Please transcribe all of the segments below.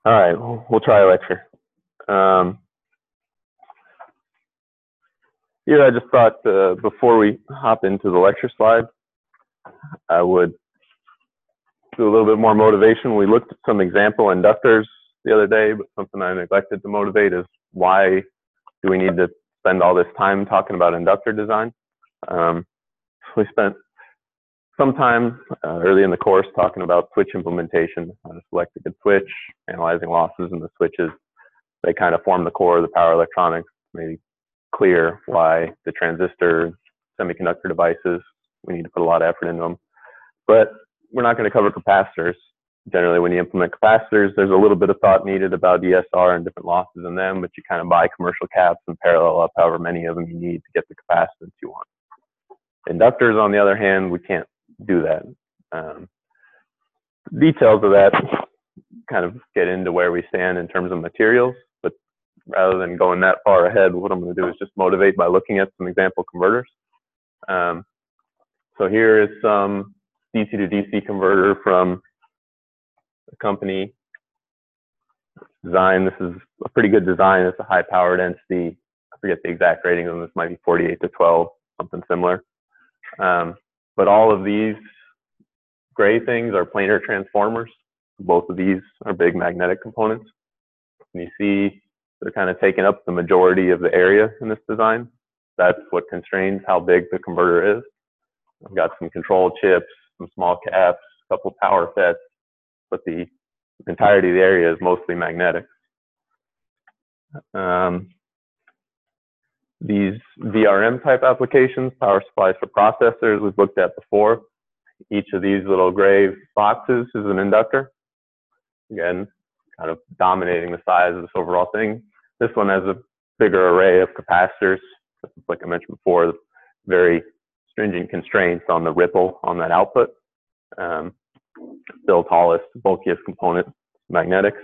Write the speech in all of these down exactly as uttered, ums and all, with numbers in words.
All right, we'll, we'll try a lecture. Um, here, I just thought uh, before we hop into the lecture slide, I would do a little bit more motivation. We looked at some example inductors the other day, but something I neglected to motivate is why do we need to spend all this time talking about inductor design? Um, we spent some time uh, early in the course talking about switch implementation, how to select a good switch, analyzing losses in the switches. They kind of form the core of the power electronics, maybe clear why the transistor semiconductor devices, we need to put a lot of effort into them. But we're not going to cover capacitors. Generally, when you implement capacitors, there's a little bit of thought needed about E S R and different losses in them, but you kind of buy commercial caps and parallel up however many of them you need to get the capacitance you want. Inductors, on the other hand, we can't do that. Um, details of that kind of get into where we stand in terms of materials, but rather than going that far ahead, what I'm going to do is just motivate by looking at some example converters. Um, so here is some D C to D C converter from a company design. This is a pretty good design. It's a high power density. I forget the exact rating of them. This might be forty-eight to twelve, something similar. Um, but all of these gray things are planar transformers. Both of these are big magnetic components. And you see they're kind of taking up the majority of the area in this design. That's what constrains how big the converter is. I've got some control chips, some small caps, a couple power FETs, but the entirety of the area is mostly magnetic. Um, these V R M type applications, power supplies for processors, we've looked at before. Each of these little gray boxes is an inductor. Again, kind of dominating the size of this overall thing. This one has a bigger array of capacitors. Like I mentioned before, very stringent constraints on the ripple on that output. Um, still tallest, bulkiest component, magnetics.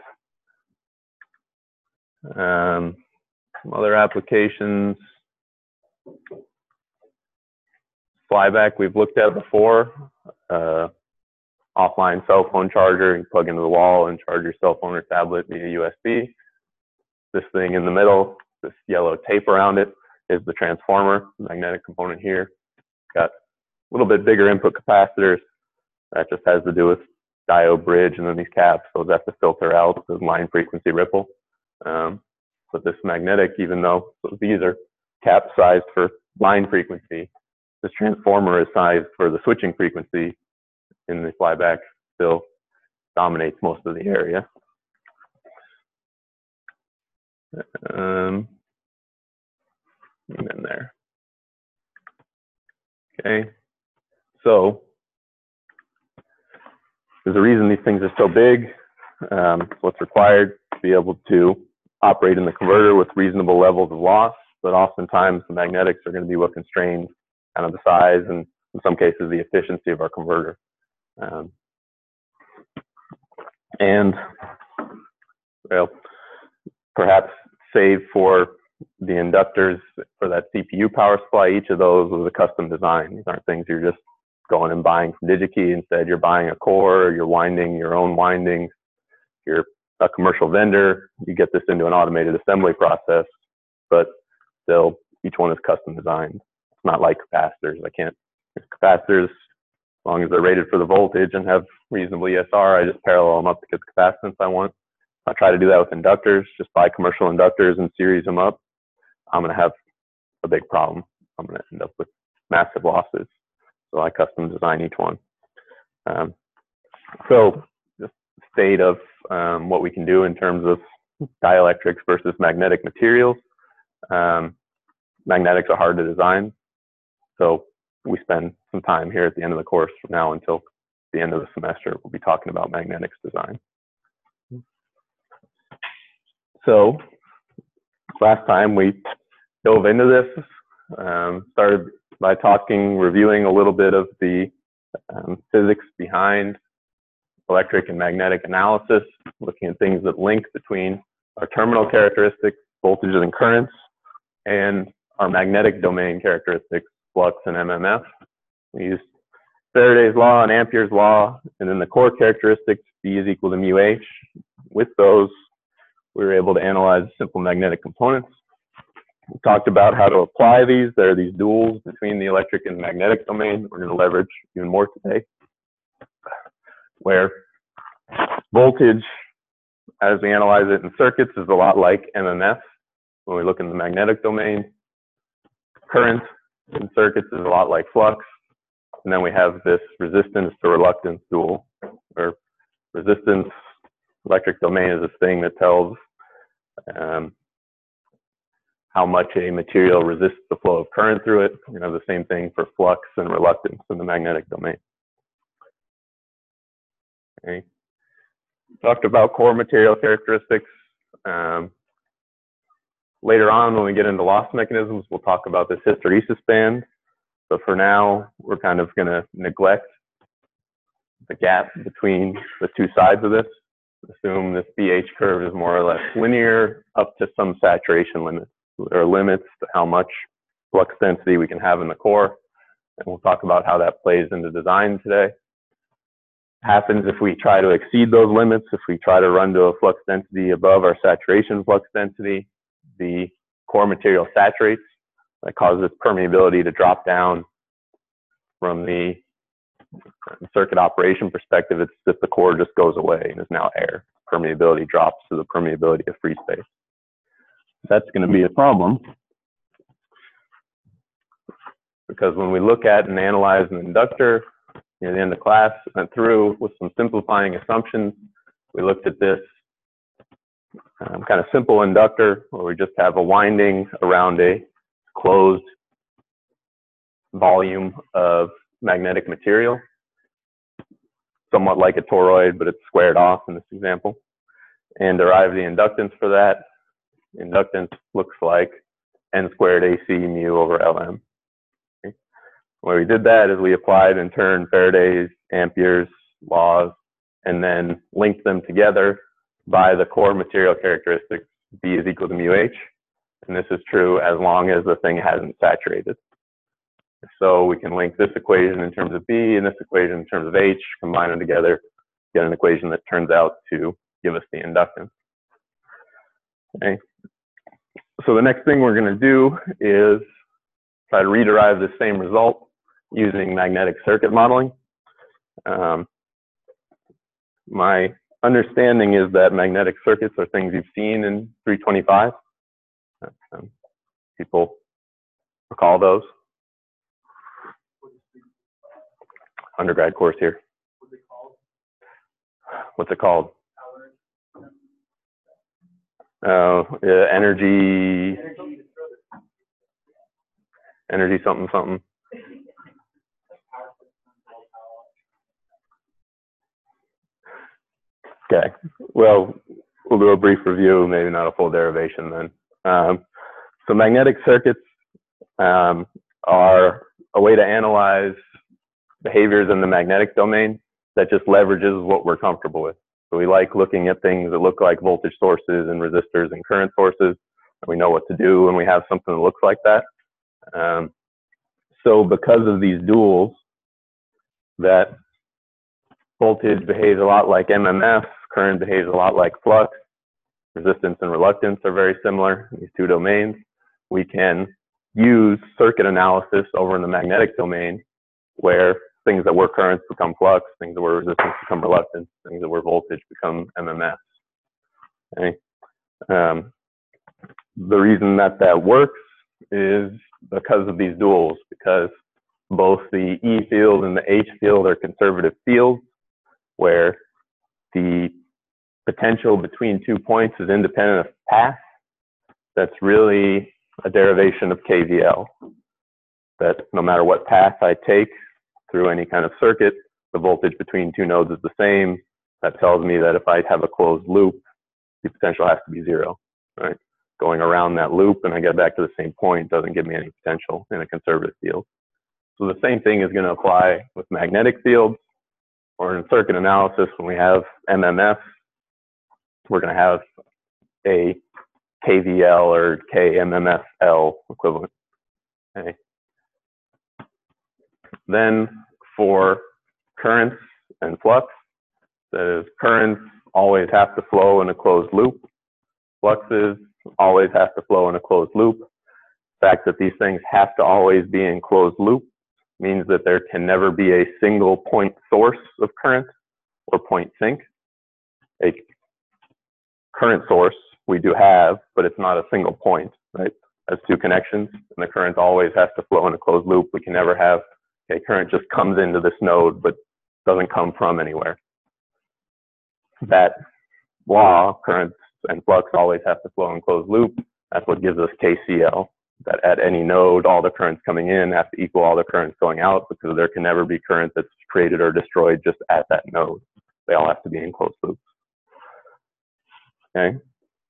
Um, some other applications. Flyback we've looked at before. Uh, offline cell phone charger, you plug into the wall and charge your cell phone or tablet via U S B. This thing in the middle, this yellow tape around it, is the transformer, magnetic component here. Got a little bit bigger input capacitors. That just has to do with diode bridge, and then these caps, those have to filter out the line frequency ripple. Um, but this magnetic, even though so these are cap sized for line frequency, this transformer is sized for the switching frequency in the flyback, still dominates most of the area. Um, and then there. Okay, so there's a reason these things are so big. Um, it's what's required to be able to operate in the converter with reasonable levels of loss, but oftentimes the magnetics are going to be what constrains kind of the size and in some cases the efficiency of our converter. Um, and well, perhaps save for the inductors for that C P U power supply. Each of those was a custom design. These aren't things you're just going and buying from DigiKey. Instead, you're buying a core, you're winding your own windings. You're a commercial vendor, you get this into an automated assembly process, but still each one is custom designed. It's not like capacitors. I can't, capacitors, as long as they're rated for the voltage and have reasonable E S R, I just parallel them up to get the capacitance I want. I try to do that with inductors, just buy commercial inductors and series them up. I'm going to have a big problem. I'm going to end up with massive losses. So I custom design each one. Um, so just state of um, what we can do in terms of dielectrics versus magnetic materials. Um, magnetics are hard to design. So we spend some time here at the end of the course from now until the end of the semester. We'll be talking about magnetics design. So last time we dove into this, um, started by talking, reviewing a little bit of the um, physics behind electric and magnetic analysis, looking at things that link between our terminal characteristics, voltages and currents, and our magnetic domain characteristics, flux and M M F. We used Faraday's law and Ampere's law, and then the core characteristics, B is equal to mu H. with those, we were able to analyze simple magnetic components. We talked about how to apply these. There are these duals between the electric and magnetic domain. We're going to leverage even more today, where voltage, as we analyze it in circuits, is a lot like M M F. When we look in the magnetic domain, current in circuits is a lot like flux. And then we have this resistance to reluctance dual, where resistance, electric domain is this thing that tells um, how much a material resists the flow of current through it. You know, the same thing for flux and reluctance in the magnetic domain. Okay. Talked about core material characteristics. Um, later on, when we get into loss mechanisms, we'll talk about this hysteresis band. But for now, we're kind of going to neglect the gap between the two sides of this. Assume this B H curve is more or less linear up to some saturation limits. There are limits to how much flux density we can have in the core. And we'll talk about how that plays into design today. Happens if we try to exceed those limits, if we try to run to a flux density above our saturation flux density, the core material saturates. That causes permeability to drop down. From the circuit operation perspective, it's that the core just goes away and is now air. Permeability drops to the permeability of free space. That's going to be a problem, because when we look at and analyze an inductor, near the end of class, went through with some simplifying assumptions. We looked at this um, kind of simple inductor where we just have a winding around a closed volume of magnetic material, somewhat like a toroid, but it's squared off in this example, and derive the inductance for that. Inductance looks like N squared A C mu over L M. Okay. The way we did that is we applied in turn Faraday's, Ampere's laws, and then linked them together by the core material characteristics. B is equal to mu H, and this is true as long as the thing hasn't saturated. So we can link this equation in terms of B and this equation in terms of H, combine them together, get an equation that turns out to give us the inductance. Okay. So the next thing we're going to do is try to rederive the same result using magnetic circuit modeling. Um, my understanding is that magnetic circuits are things you've seen in three twenty-five. Um, people recall those? Undergrad course here. What's it called? Uh, uh, energy, energy something something. Okay, well, we'll do a brief review, maybe not a full derivation then. Um, so magnetic circuits um, are a way to analyze behaviors in the magnetic domain that just leverages what we're comfortable with. So we like looking at things that look like voltage sources and resistors and current sources. And we know what to do when we have something that looks like that. Um, so because of these duals, that voltage behaves a lot like M M F, current behaves a lot like flux, resistance and reluctance are very similar in these two domains. We can use circuit analysis over in the magnetic domain, where things that were currents become flux, things that were resistance become reluctance, things that were voltage become M M F. Okay. Um, the reason that that works is because of these duals, because both the E field and the H field are conservative fields, where the potential between two points is independent of path. That's really a derivation of K V L, that no matter what path I take through any kind of circuit, the voltage between two nodes is the same. That tells me that if I have a closed loop, the potential has to be zero, right? Going around that loop and I get back to the same point doesn't give me any potential in a conservative field. So the same thing is going to apply with magnetic fields, or in circuit analysis when we have M M F, we're going to have a K V L or K M M F L equivalent. Okay. Then for currents and flux, that is, currents always have to flow in a closed loop. Fluxes always have to flow in a closed loop. The fact that these things have to always be in closed loop means that there can never be a single point source of current or point sink. A current source we do have, but it's not a single point, right? Has two connections, and the current always has to flow in a closed loop. We can never have, okay, current just comes into this node, but doesn't come from anywhere. That law, current and flux always have to flow in closed loop. That's what gives us K C L, that at any node, all the currents coming in have to equal all the currents going out, because there can never be current that's created or destroyed just at that node. They all have to be in closed loops. Okay.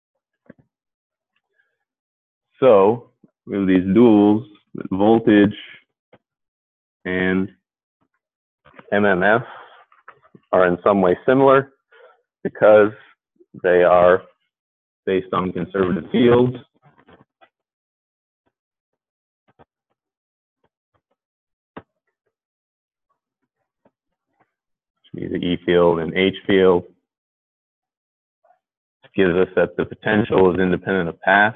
So we have these duals, voltage and M M F are in some way similar because they are based on conservative fields. Either E field and H field. This gives us that the potential is independent of path.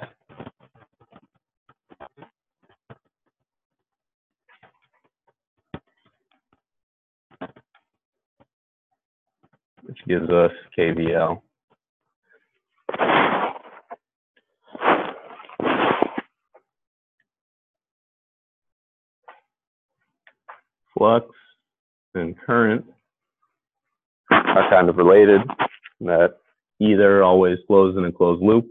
Which gives us K V L. Flux and current are kind of related, that either always flows in a closed loop.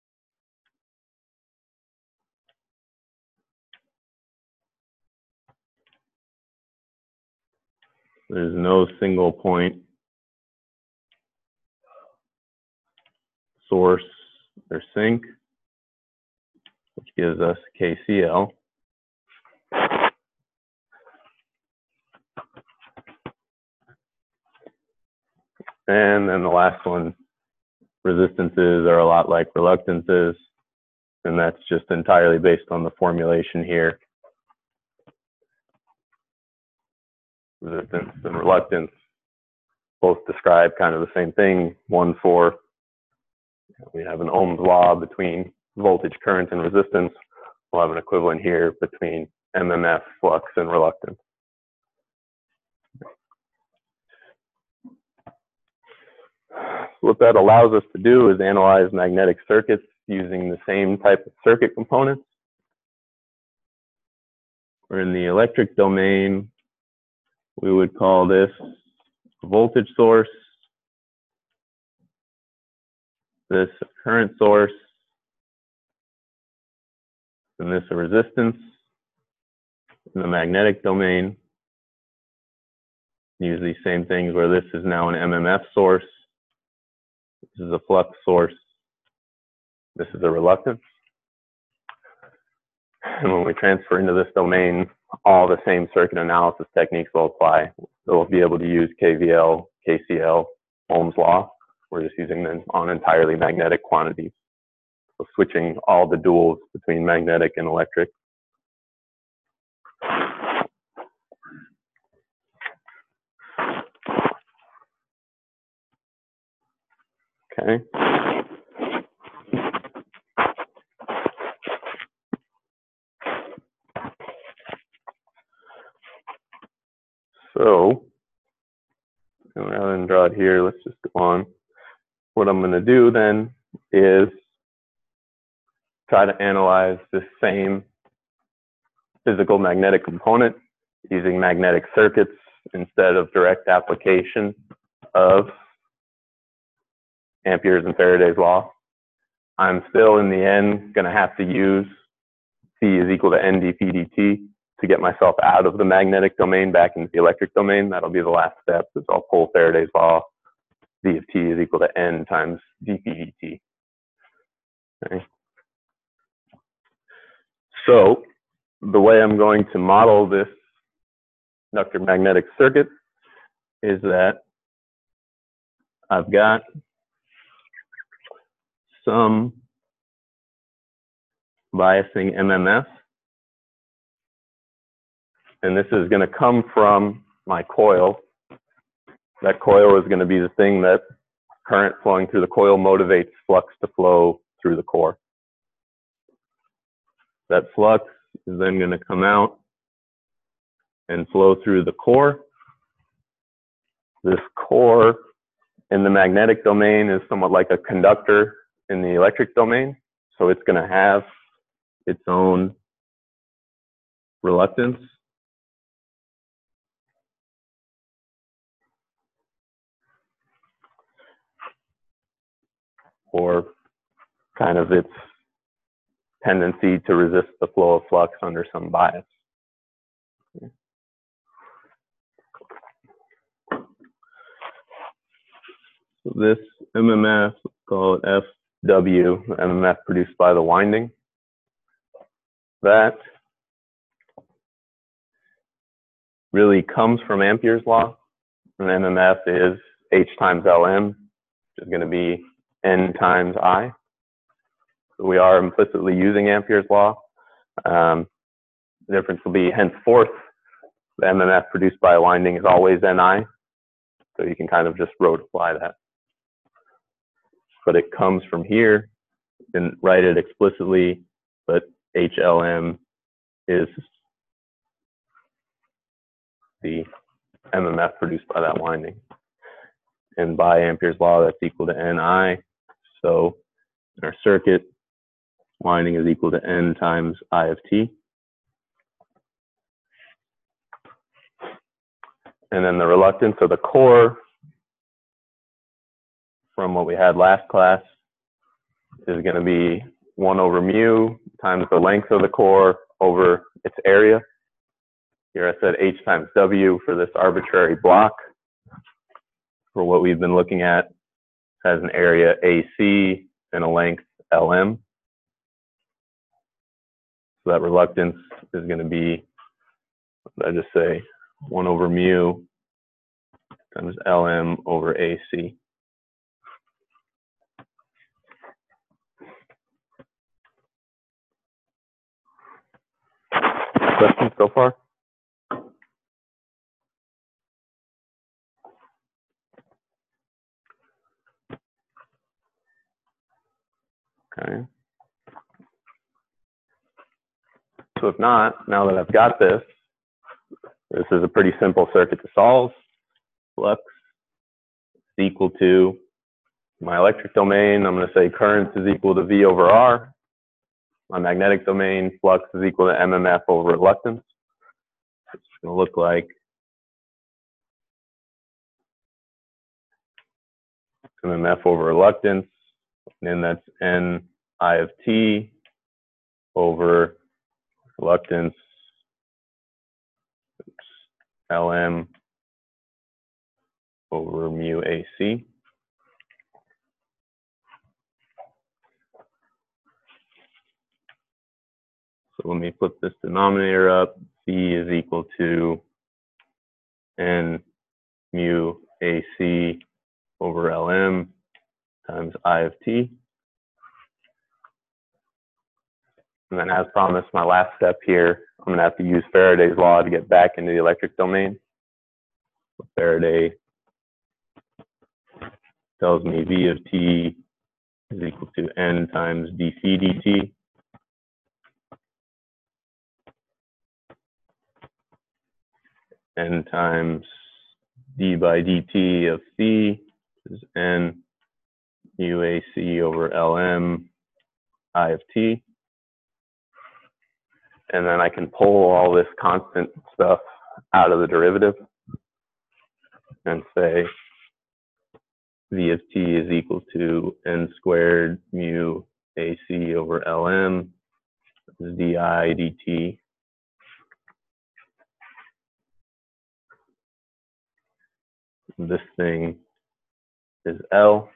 There's no single point source or sink, which gives us K C L. And then the last one, resistances are a lot like reluctances, and that's just entirely based on the formulation here. Resistance and reluctance both describe kind of the same thing. One for, we have an Ohm's law between voltage, current, and resistance. We'll have an equivalent here between M M F, flux, and reluctance. What that allows us to do is analyze magnetic circuits using the same type of circuit components. Or in the electric domain, we would call this a voltage source, this a current source, and this a resistance. In the magnetic domain, use these same things where this is now an M M F source. This is a flux source. This is a reluctance. And when we transfer into this domain, all the same circuit analysis techniques will apply. We'll be able to use K V L, K C L, Ohm's law. We're just using them on entirely magnetic quantities. So switching all the duals between magnetic and electric. Okay. So, rather than draw it here, let's just go on. What I'm going to do then is try to analyze this same physical magnetic component using magnetic circuits instead of direct application of Ampere's and Faraday's law. I'm still in the end going to have to use C is equal to N dp dt to get myself out of the magnetic domain back into the electric domain. That'll be the last step, is I'll pull Faraday's law. V of t is equal to N times dp dt. Okay. So the way I'm going to model this inductor magnetic circuit is that I've got some biasing M M F, and this is going to come from my coil. That coil is going to be the thing that current flowing through the coil motivates flux to flow through the core. That flux is then going to come out and flow through the core. This core in the magnetic domain is somewhat like a conductor in the electric domain. So it's going to have its own reluctance. Or kind of its tendency to resist the flow of flux under some bias. So this M M F, let's call it F W, M M F produced by the winding. That really comes from Ampere's law. And M M F is H times L M, which is going to be N times I. So we are implicitly using Ampere's law. Um, the difference will be henceforth, the M M F produced by a winding is always N I. So you can kind of just rote apply that. But it comes from here, and write it explicitly, but H L M is the M M F produced by that winding. And by Ampere's law, that's equal to N I. So in our circuit, winding is equal to N times I of T. And then the reluctance of the core from what we had last class is going to be one over mu times the length of the core over its area. Here I said H times W for this arbitrary block. For what we've been looking at, has an area A C and a length L M. So that reluctance is going to be, I just say, one over mu times L M over A C. Questions so far? Okay. So if not, now that I've got this, this is a pretty simple circuit to solve. Flux is equal to my electric domain. I'm going to say current is equal to V over R. My magnetic domain, flux is equal to M M F over reluctance. It's going to look like M M F over reluctance, and then that's N I of T over reluctance, L M over mu A C. So let me flip this denominator up. V is equal to N mu A C over L M times I of T. And then as promised, my last step here, I'm going to have to use Faraday's law to get back into the electric domain. So Faraday tells me V of T is equal to N times dc dt. N times d by dt of C is N mu A C over L M I of T. And then I can pull all this constant stuff out of the derivative and say V of T is equal to N squared mu A C over L M di dt. This thing is L.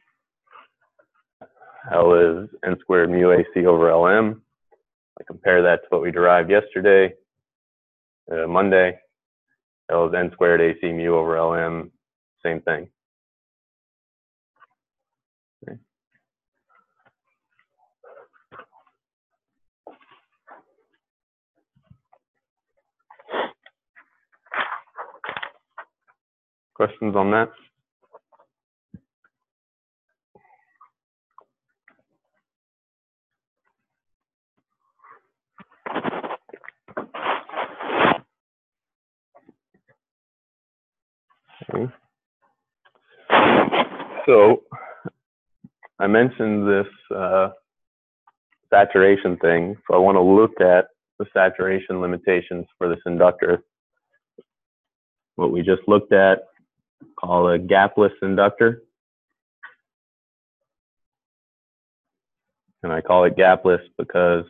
L is N squared mu A C over L M. I compare that to what we derived yesterday, uh, Monday. L is N squared A C mu over L M, same thing. Okay. Questions on that? So I mentioned this uh, saturation thing, so I want to look at the saturation limitations for this inductor. What we just looked at, call a gapless inductor. And I call it gapless because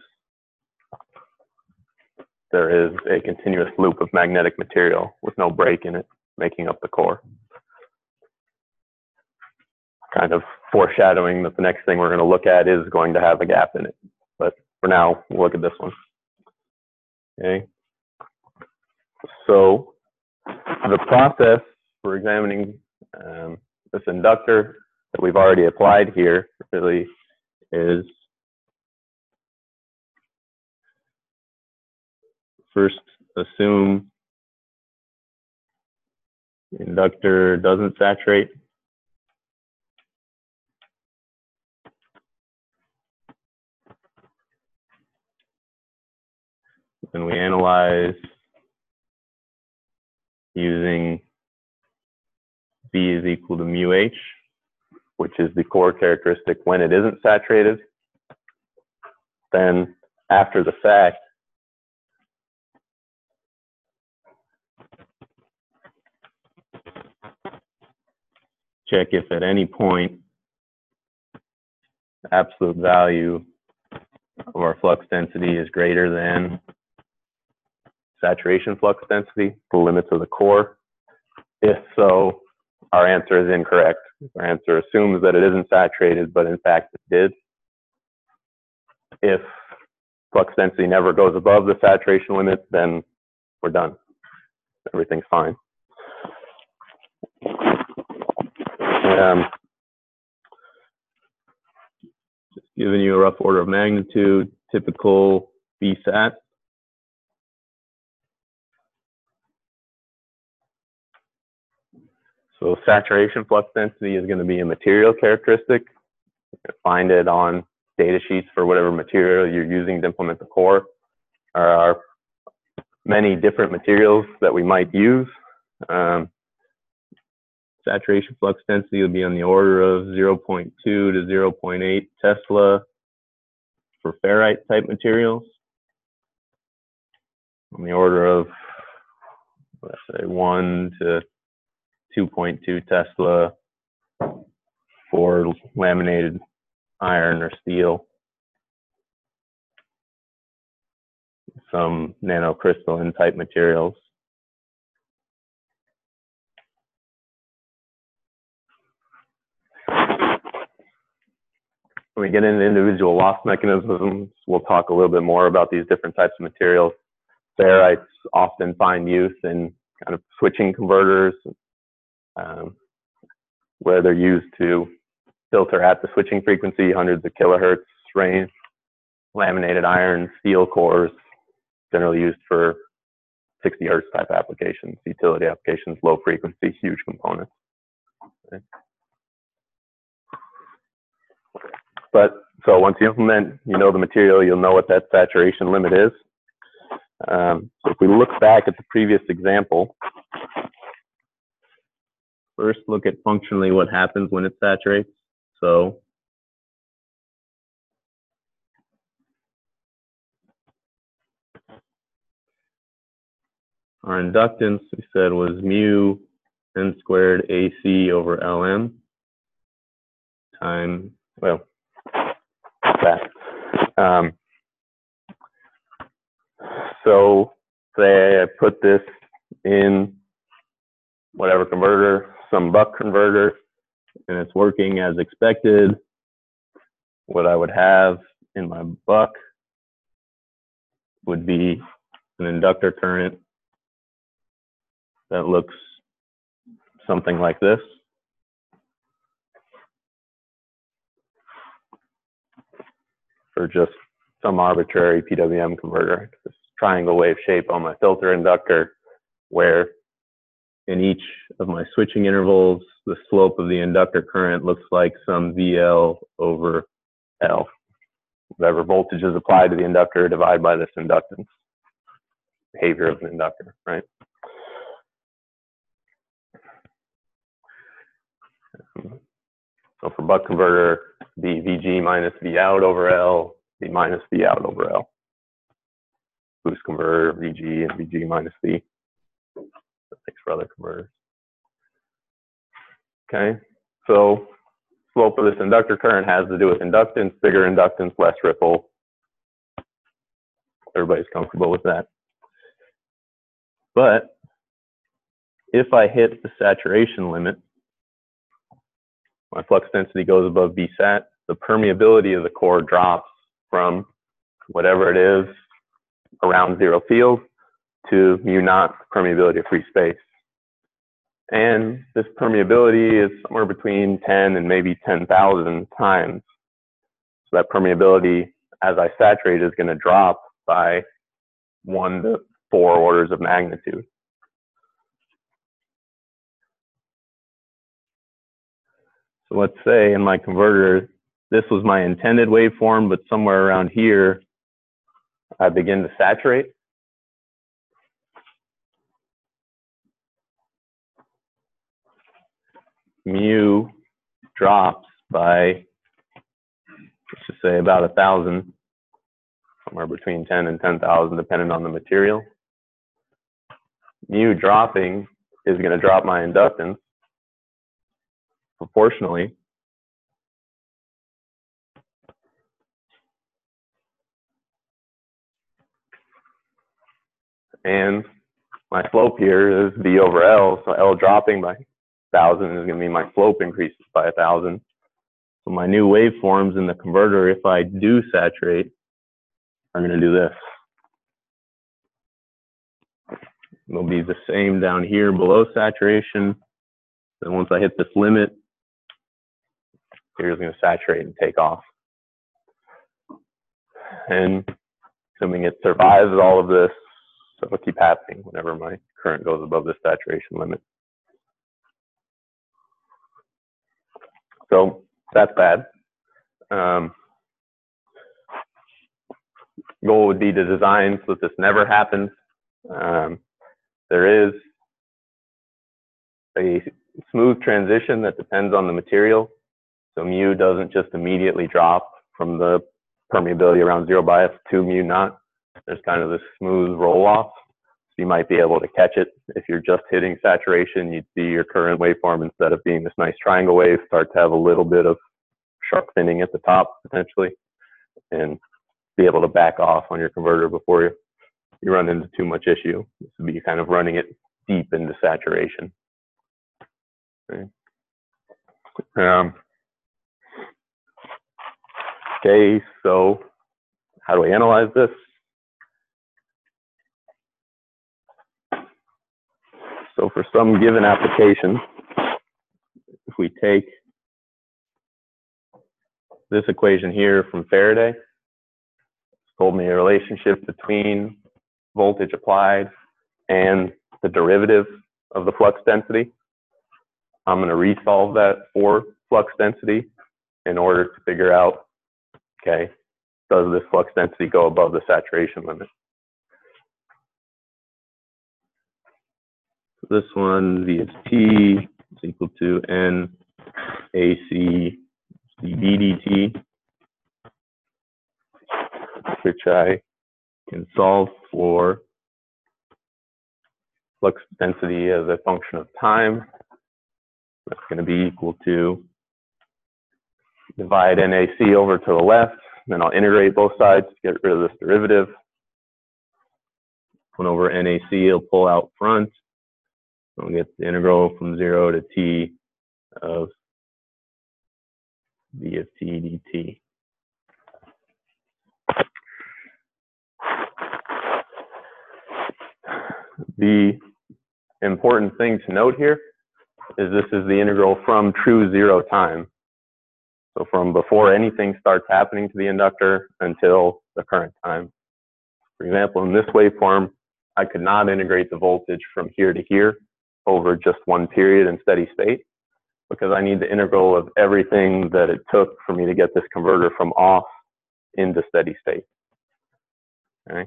there is a continuous loop of magnetic material with no break in it, making up the core. Kind of foreshadowing that the next thing we're going to look at is going to have a gap in it. But for now, we'll look at this one. Okay. So the process for examining um, this inductor that we've already applied here really is first assume the inductor doesn't saturate. And we analyze using V is equal to mu H, which is the core characteristic when it isn't saturated. Then after the fact, check if at any point the absolute value of our flux density is greater than saturation flux density, the limits of the core. If so, our answer is incorrect. Our answer assumes that it isn't saturated, but in fact it did. If flux density never goes above the saturation limit, then we're done. Everything's fine. Um, just giving you a rough order of magnitude, typical V SAT. So saturation flux density is going to be a material characteristic. You can find it on data sheets for whatever material you're using to implement the core. There are many different materials that we might use. Um, saturation flux density will be on the order of zero point two to zero point eight Tesla for ferrite type materials. On the order of, let's say, one to two point two Tesla for laminated iron or steel. Some nanocrystalline type materials. When we get into individual loss mechanisms, we'll talk a little bit more about these different types of materials. Ferrites often find use in kind of switching converters, um, where they're used to filter at the switching frequency, hundreds of kilohertz range. Laminated iron, steel cores, generally used for sixty hertz type applications, utility applications, low frequency, huge components. Okay. But so once you implement, you know the material, you'll know what that saturation limit is. Um, so if we look back at the previous example, first look at functionally what happens when it saturates. So our inductance, we said, was mu n squared A C over L M time, well, that. Um, so say I put this in whatever converter, some buck converter, and it's working as expected. What I would have in my buck would be an inductor current that looks something like this. For just some arbitrary P W M converter, this triangle wave shape on my filter inductor, where in each of my switching intervals, the slope of the inductor current looks like some V L over L. Whatever voltage is applied to the inductor, divide by this inductance. Behavior of an inductor, right? So for buck converter, be V G minus V out over L, V minus V out over L. Boost converter, V G and V G minus V. That makes for other converters. Okay, so slope of this inductor current has to do with inductance, bigger inductance, less ripple. Everybody's comfortable with that. But if I hit the saturation limit, my flux density goes above V sat, the permeability of the core drops from whatever it is around zero field to mu naught permeability of free space. And this permeability is somewhere between ten and maybe ten thousand times. So that permeability, as I saturate, is going to drop by one to four orders of magnitude. So let's say in my converter, this was my intended waveform, but somewhere around here, I begin to saturate. Mu drops by, let's just say about a thousand, somewhere between ten and ten thousand, depending on the material. Mu dropping is going to drop my inductance proportionally. And my slope here is V over L, so L dropping by thousand is going to mean my slope increases by a thousand. So my new waveforms in the converter, if I do saturate, are going to do this. It'll be the same down here below saturation. Then once I hit this limit, here's going to saturate and take off. And assuming it survives all of this, so it'll keep happening whenever my current goes above the saturation limit. So that's bad. Um, goal would be to design so that this never happens. Um, there is a smooth transition that depends on the material. So mu doesn't just immediately drop from the permeability around zero bias to mu naught. There's kind of this smooth roll off. So you might be able to catch it. If you're just hitting saturation, you'd see your current waveform, instead of being this nice triangle wave, start to have a little bit of sharp thinning at the top potentially, and be able to back off on your converter before you, you run into too much issue. This would be kind of running it deep into saturation. Okay. Um, okay, so how do we analyze this? So for some given application, if we take this equation here from Faraday, it's told me a relationship between voltage applied and the derivative of the flux density. I'm going to resolve that for flux density in order to figure out, okay, does this flux density go above the saturation limit? This one, V of T is equal to N A C d B dt, which I can solve for flux density as a function of time. That's going to be equal to divide N A C over to the left, then I'll integrate both sides to get rid of this derivative. One over N A C, it'll pull out front. I'll get the integral from zero to T of V of T dt. The important thing to note here is this is the integral from true zero time. So from before anything starts happening to the inductor until the current time. For example, in this waveform, I could not integrate the voltage from here to here over just one period in steady state, because I need the integral of everything that it took for me to get this converter from off into steady state. Okay.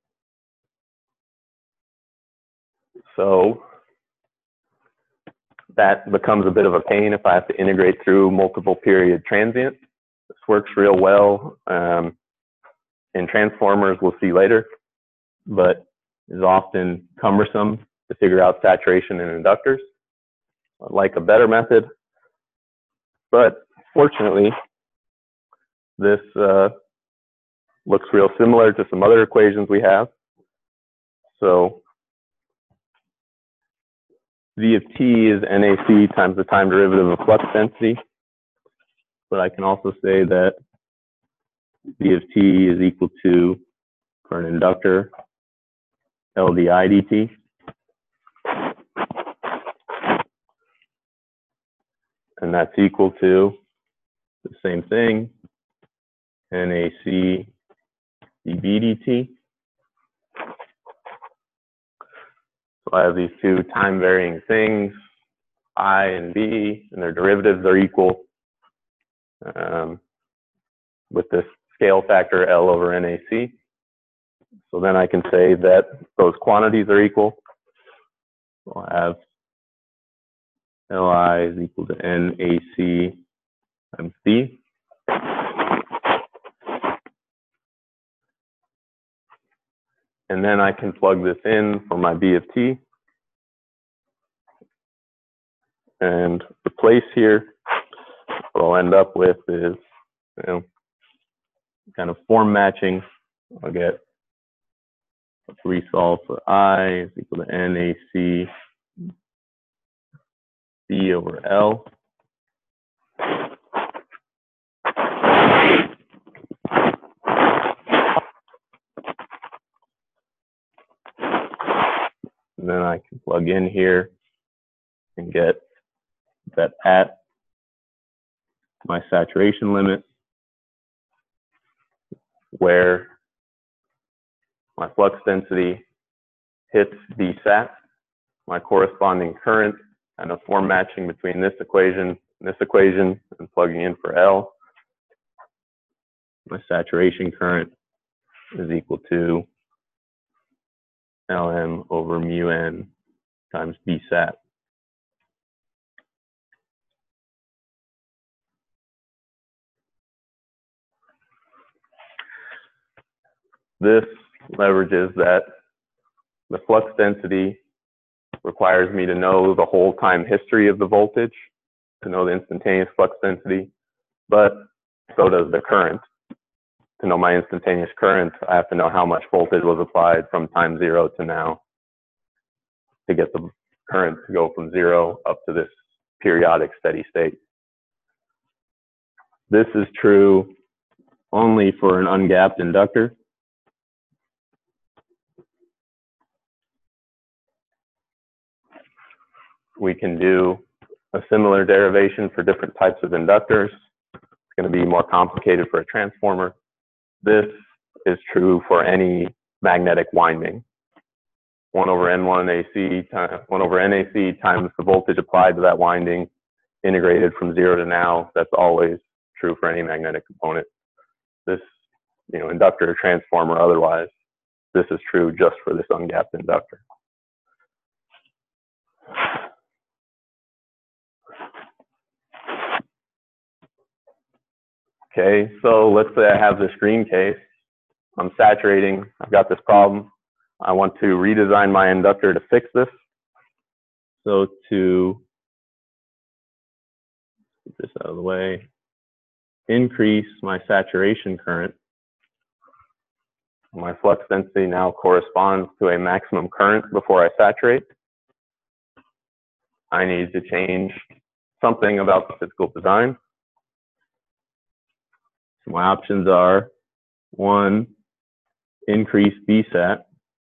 So that becomes a bit of a pain if I have to integrate through multiple period transients. This works real well um, in transformers, we'll see later, but is often cumbersome to figure out saturation in inductors. I'd like a better method, but fortunately, this uh, looks real similar to some other equations we have. So V of t is N A C times the time derivative of flux density, but I can also say that V of t is equal to, for an inductor, L di dt. And that's equal to the same thing, N A C dB dt. So I have these two time varying things, I and B, and their derivatives are equal um, with this scale factor L over N A C. So then I can say that those quantities are equal. So I have Li is equal to N A C times B. And then I can plug this in for my B of t and replace here. What I'll end up with is, you know, kind of form matching. I'll get resolve for I is equal to N A C B over L. And then I can plug in here and get that at my saturation limit, where my flux density hits B sat, my corresponding current, and a form matching between this equation and this equation, and plugging in for L. My saturation current is equal to Lm over mu n times B sat. This leverages that the flux density requires me to know the whole time history of the voltage to know the instantaneous flux density, but so does the current. To know my instantaneous current, I have to know how much voltage was applied from time zero to now to get the current to go from zero up to this periodic steady state. This is true only for an ungapped inductor. We can do a similar derivation for different types of inductors. It's going to be more complicated for a transformer. This is true for any magnetic winding. one over N one A C times one over N A C times the voltage applied to that winding, integrated from zero to now. That's always true for any magnetic component. This, you know, inductor, transformer, otherwise, this is true just for this ungapped inductor. Okay, so let's say I have this green case. I'm saturating. I've got this problem. I want to redesign my inductor to fix this. So to get this out of the way, increase my saturation current. My flux density now corresponds to a maximum current before I saturate. I need to change something about the physical design. So my options are, one, increase B sat.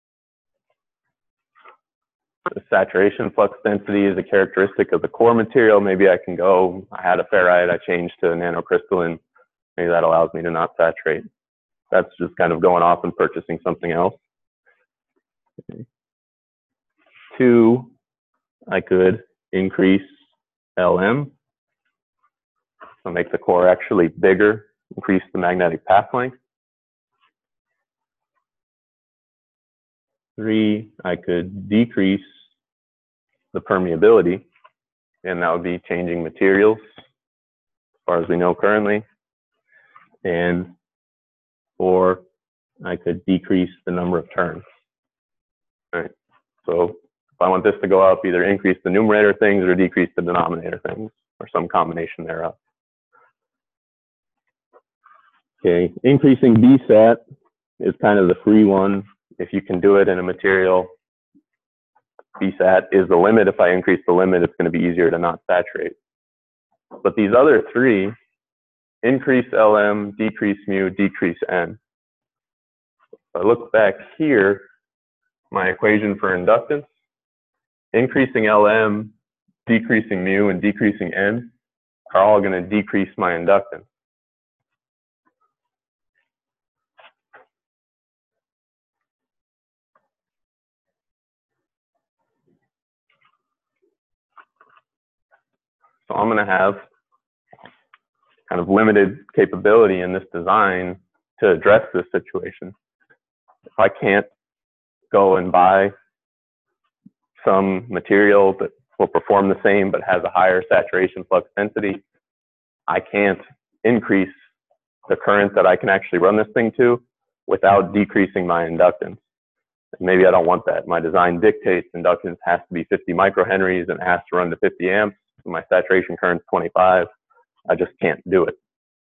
The saturation flux density is a characteristic of the core material. Maybe I can go, I had a ferrite, I changed to a nanocrystalline. Maybe that allows me to not saturate. That's just kind of going off and purchasing something else. Okay. Two, I could increase L M. So make the core actually bigger, increase the magnetic path length. Three, I could decrease the permeability. and that would be changing materials as far as we know currently. And or I could decrease the number of terms. All right. So if I want this to go up, either increase the numerator things or decrease the denominator things, or some combination thereof. Okay, increasing B SAT is kind of the free one. If you can do it in a material, B SAT is the limit. If I increase the limit, it's going to be easier to not saturate. But these other three, increase L M, decrease mu, decrease N. If I look back here, my equation for inductance, increasing L M, decreasing mu, and decreasing N are all going to decrease my inductance. So I'm going to have kind of limited capability in this design to address this situation. If I can't go and buy some material that will perform the same but has a higher saturation flux density, I can't increase the current that I can actually run this thing to without decreasing my inductance. Maybe I don't want that. My design dictates inductance has to be fifty microhenries and it has to run to fifty amps. My saturation current's twenty-five. I just can't do it.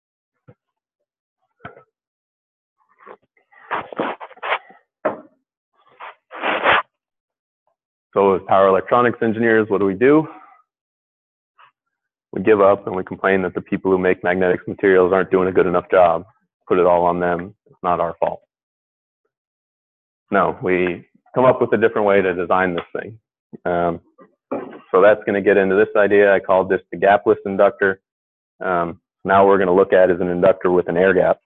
So as power electronics engineers, what do we do? We give up and we complain that the people who make magnetics materials aren't doing a good enough job. Put it all on them. It's not our fault. No, we come up with a different way to design this thing. Um, so that's going to get into this idea. I called this the gapless inductor. Um, now we're going to look at is an inductor with an air gap.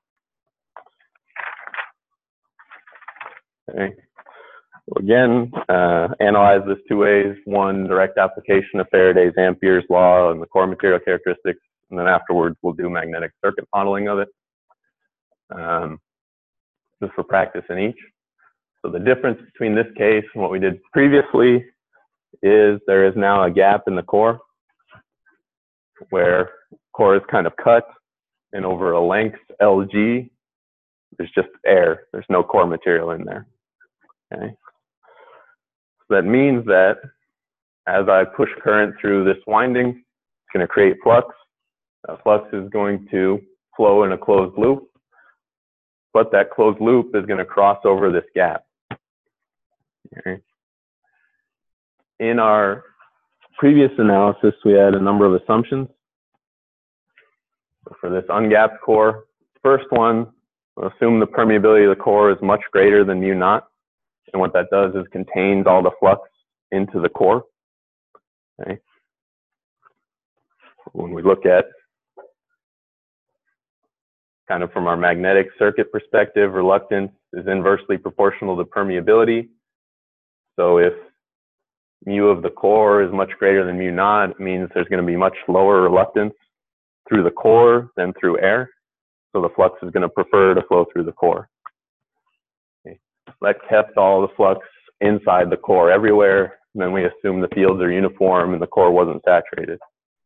Okay. So again, uh, analyze this two ways. One, direct application of Faraday's Ampere's law and the core material characteristics, and then afterwards we'll do magnetic circuit modeling of it. Um, just for practice in each. So the difference between this case and what we did previously is there is now a gap in the core where core is kind of cut, and over a length L G, there's just air. There's no core material in there. Okay. So that means that as I push current through this winding, it's going to create flux. That flux is going to flow in a closed loop, but that closed loop is going to cross over this gap. Okay. In our previous analysis, we had a number of assumptions. For this ungapped core, first one, we'll assume the permeability of the core is much greater than mu naught. And what that does is contains all the flux into the core. Okay. When we look at kind of from our magnetic circuit perspective, reluctance is inversely proportional to permeability. So if mu of the core is much greater than mu naught, it means there's going to be much lower reluctance through the core than through air. So the flux is going to prefer to flow through the core. Okay. That kept all the flux inside the core everywhere. And then we assume the fields are uniform and the core wasn't saturated.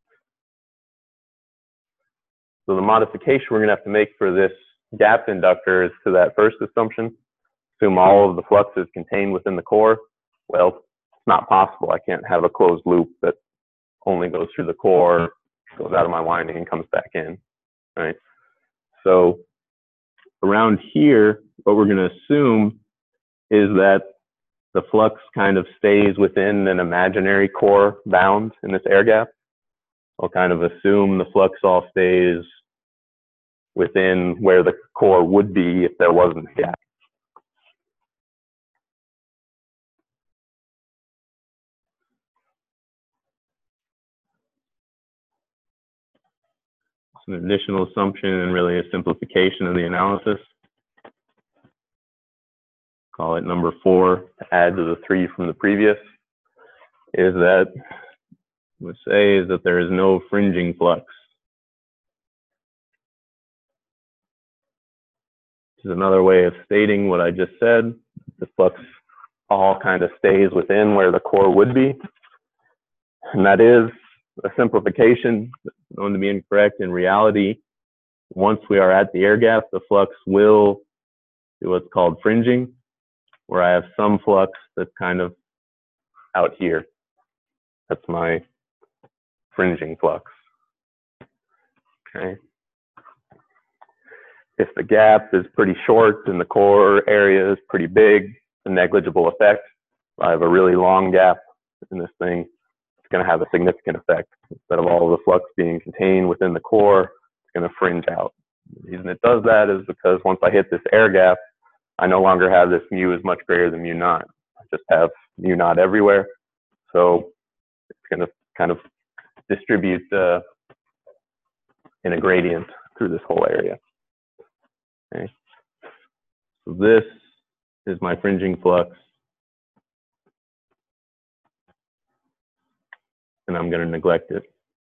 So the modification we're going to have to make for this gap inductor is to that first assumption. Assume all of the flux is contained within the core. Well, it's not possible. I can't have a closed loop that only goes through the core, goes out of my winding, and comes back in. Right? So around here, what we're going to assume is that the flux kind of stays within an imaginary core bound in this air gap. I'll kind of assume the flux all stays within where the core would be if there wasn't a gap. It's an additional assumption and really a simplification of the analysis. Call it number four, to add to the three from the previous, is that we say is that there is no fringing flux. This is another way of stating what I just said. The flux all kind of stays within where the core would be. And that is a simplification known to be incorrect. In reality, once we are at the air gap, the flux will do what's called fringing, where I have some flux that's kind of out here. That's my fringing flux. Okay. If the gap is pretty short and the core area is pretty big, it's a negligible effect. If I have a really long gap in this thing, it's going to have a significant effect. Instead of all of the flux being contained within the core, it's going to fringe out. The reason it does that is because once I hit this air gap, I no longer have this mu is much greater than mu naught. I just have mu naught everywhere. So it's going to kind of distribute uh, in a gradient through this whole area. Okay. So this is my fringing flux. And I'm going to neglect it.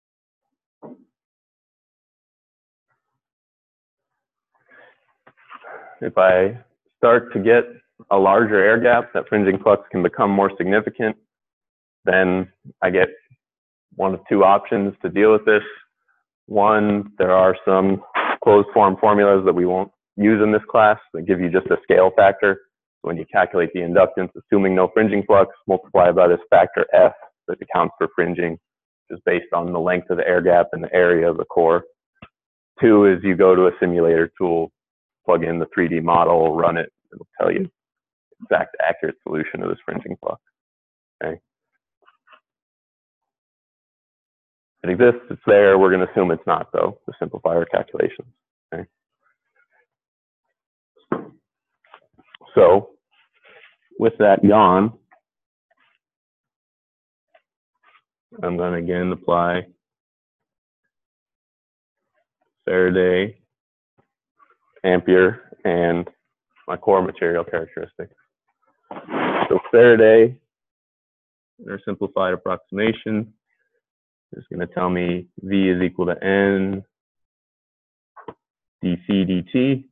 If I start to get a larger air gap, that fringing flux can become more significant. Then I get one of two options to deal with this. One, there are some closed form formulas that we won't use in this class that give you just a scale factor. So when you calculate the inductance, assuming no fringing flux, multiply by this factor F that accounts for fringing, which is based on the length of the air gap and the area of the core. Two is you go to a simulator tool, plug in the three D model, run it, it'll tell you exact accurate solution of this fringing flux. Okay. It exists, it's there, we're going to assume it's not though, to simplify our calculations. Okay. So, with that gone, I'm going to again apply Faraday, Ampere, and my core material characteristics. So Faraday, their simplified approximation, is going to tell me V is equal to N dc dt.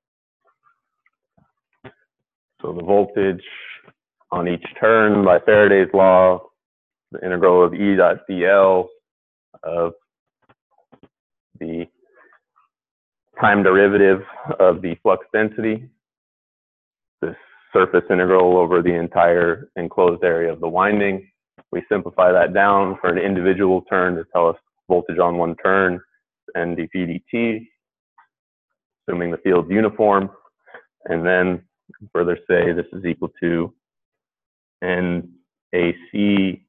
So the voltage on each turn by Faraday's law, the integral of E dot dl of the time derivative of the flux density, this surface integral over the entire enclosed area of the winding. We simplify that down for an individual turn to tell us voltage on one turn, N dp dt, assuming the field's uniform, and then further say this is equal to N A C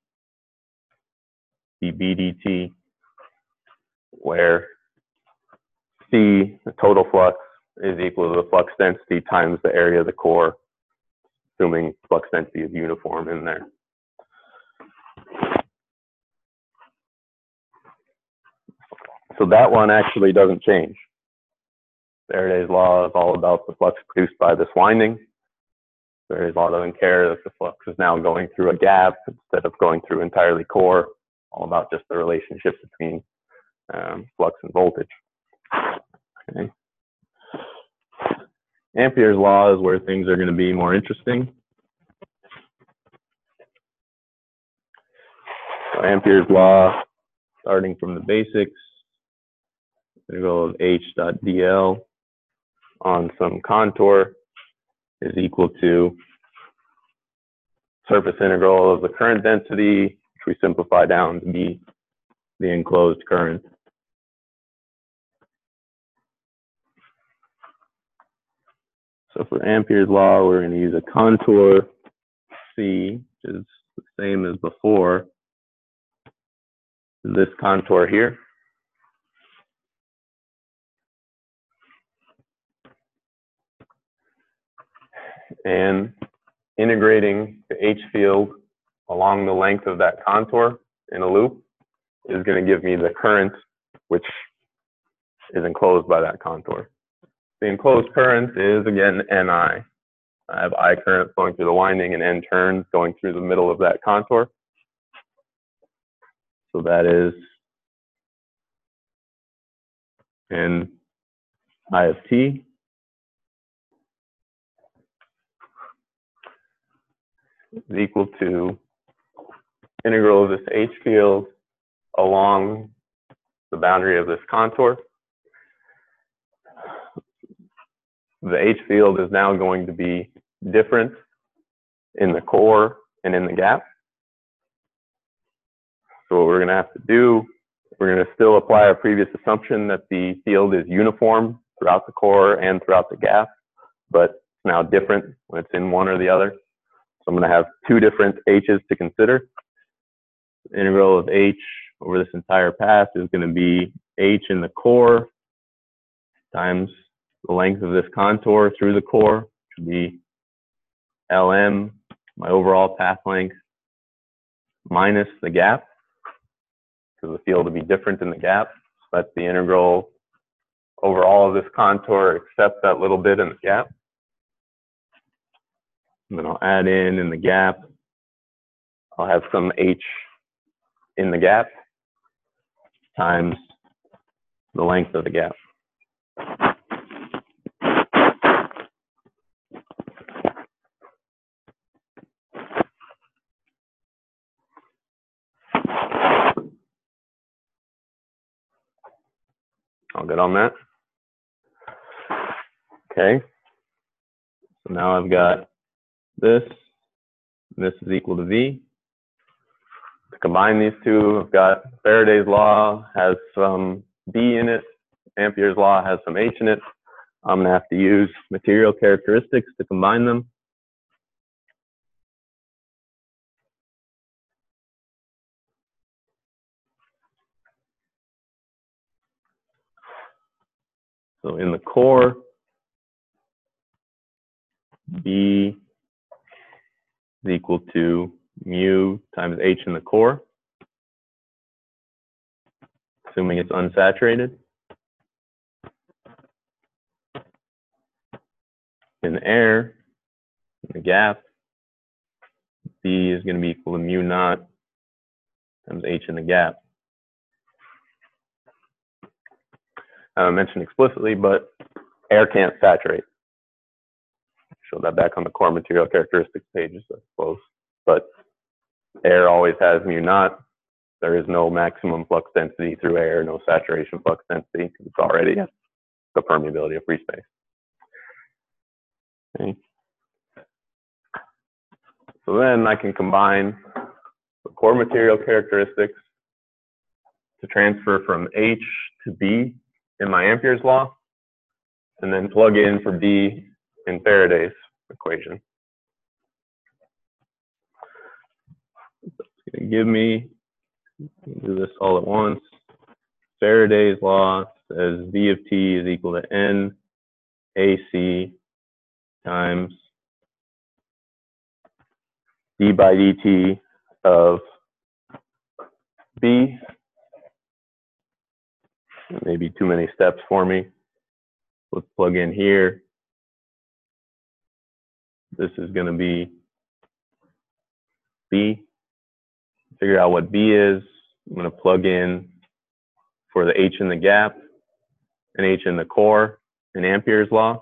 dB dt, where C, the total flux, is equal to the flux density times the area of the core, assuming flux density is uniform in there. So that one actually doesn't change. Faraday's law is all about the flux produced by this winding. Faraday's law doesn't care that the flux is now going through a gap instead of going through entirely core, all about just the relationship between um, flux and voltage. Okay. Ampere's law is where things are going to be more interesting. So Ampere's law, starting from the basics, integral of H dot dl on some contour is equal to surface integral of the current density, which we simplify down to be the enclosed current. So for Ampere's law, we're going to use a contour C, which is the same as before. This contour here. And integrating the H field along the length of that contour in a loop is going to give me the current, which is enclosed by that contour. The enclosed current is, again, N I. I have I current flowing through the winding and N turns going through the middle of that contour. So that is N I of T. Is equal to integral of this H field along the boundary of this contour. The H field is now going to be different in the core and in the gap. So what we're going to have to do, we're going to still apply our previous assumption that the field is uniform throughout the core and throughout the gap, but it's now different when it's in one or the other. So I'm going to have two different H's to consider. The integral of H over this entire path is going to be H in the core times the length of this contour through the core, which would be L M, my overall path length, minus the gap, because the field will be different in the gap. So that's the integral over all of this contour except that little bit in the gap. And then I'll add in in the gap, I'll have some H in the gap times the length of the gap. All good on that? Okay. So now I've got this, and this is equal to V. To combine these two, I've got Faraday's law has some B in it, Ampere's law has some H in it. I'm going to have to use material characteristics to combine them. So in the core, B is equal to mu times H in the core, assuming it's unsaturated. In the air, in the gap, B is going to be equal to mu naught times H in the gap. I mentioned explicitly, but air can't saturate. Show that back on the core material characteristics pages, I suppose. But air always has mu naught. There is no maximum flux density through air, no saturation flux density, because it's already at the permeability of free space. Okay. So then I can combine the core material characteristics to transfer from H to B in my Ampere's law, and then plug in for B in Faraday's equation. It's going to give me, do this all at once. Faraday's law says V of T is equal to N A C times d by dt of B. Maybe too many steps for me. Let's plug in here. This is going to be B. Figure out what B is. I'm going to plug in for the H in the gap and H in the core in Ampere's law.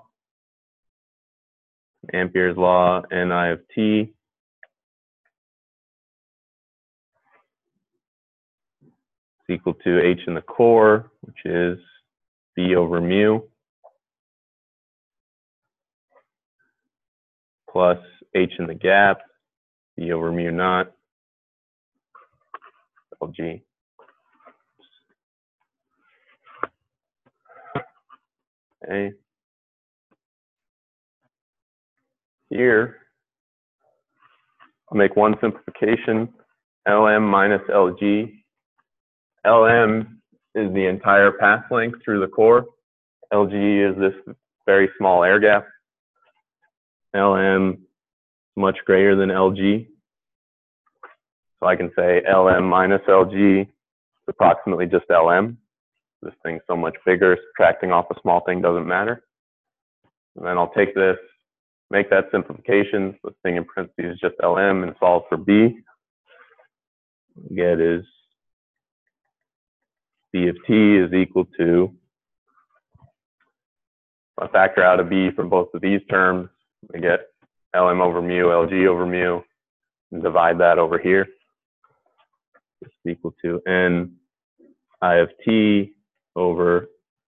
Ampere's law, N I of T is equal to H in the core, which is B over mu, plus H in the gap, B over mu naught, L G. Okay. Here, I'll make one simplification, L M minus L G. L M is the entire path length through the core. L G is this very small air gap. L M is much greater than L G. So I can say L M minus L G is approximately just L M. This thing's so much bigger, subtracting off a small thing doesn't matter. And then I'll take this, make that simplification. So this thing in parentheses is just L M, and solve for B. What we get is B of T is equal to, if I factor out a B for both of these terms, I get L M over mu, L G over mu, and divide that over here. It's equal to N I of t over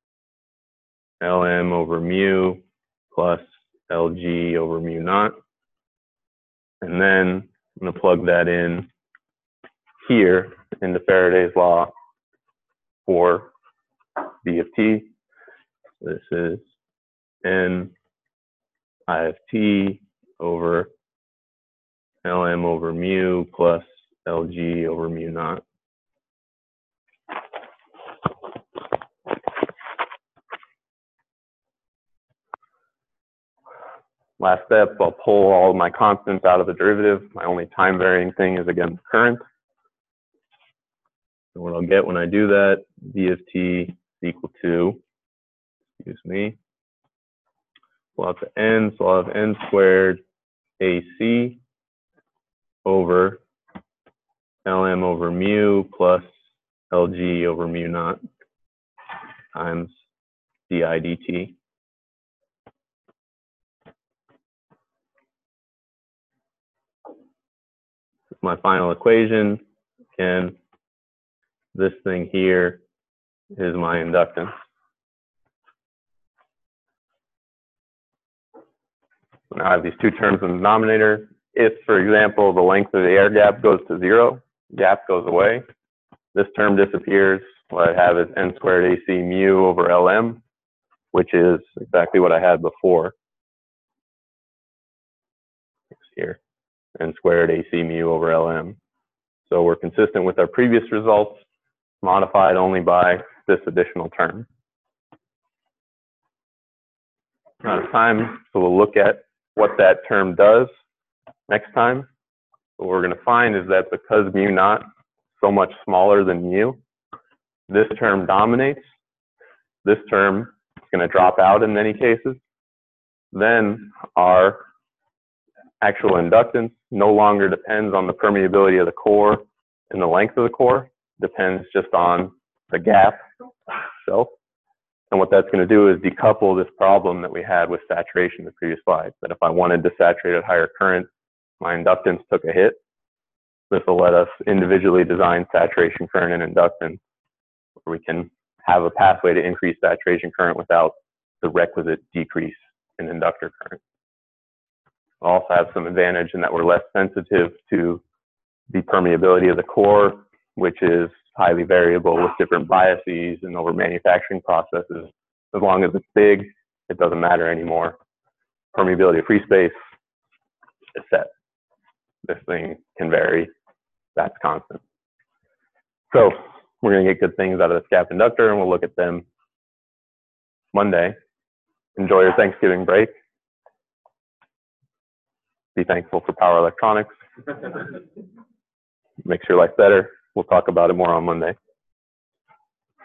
Lm over mu plus Lg over mu naught. And then I'm going to plug that in here into Faraday's law for v of t. This is n I of t over Lm over mu plus Lg over mu naught. Last step, I'll pull all of my constants out of the derivative. My only time varying thing is, again, the current. And what I'll get when I do that, v of t is equal to, excuse me, pull out the n, so I'll have n squared ac over Lm over mu plus Lg over mu naught times di dt. My final equation, and this thing here is my inductance. So now I have these two terms in the denominator. If, for example, the length of the air gap goes to zero, gap goes away, this term disappears. What I have is n squared ac mu over Lm, which is exactly what I had before. Here, n squared ac mu over Lm. So we're consistent with our previous results, modified only by this additional term. Out of time, so we'll look at what that term does next time. What we're going to find is that because mu naught is so much smaller than mu, this term dominates. This term is going to drop out in many cases. Then our actual inductance no longer depends on the permeability of the core and the length of the core, depends just on the gap itself. And what that's going to do is decouple this problem that we had with saturation in the previous slide, that if I wanted to saturate at higher current, my inductance took a hit. This will let us individually design saturation current and inductance, where we can have a pathway to increase saturation current without the requisite decrease in inductor current. We'll also have some advantage in that we're less sensitive to the permeability of the core, which is highly variable with different biases and over manufacturing processes. As long as it's big, it doesn't matter anymore. Permeability of free space is set. This thing can vary. That's constant. So we're going to get good things out of this gap inductor, and we'll look at them Monday. Enjoy your Thanksgiving break. Be thankful for power electronics. Makes your life better. We'll talk about it more on Monday.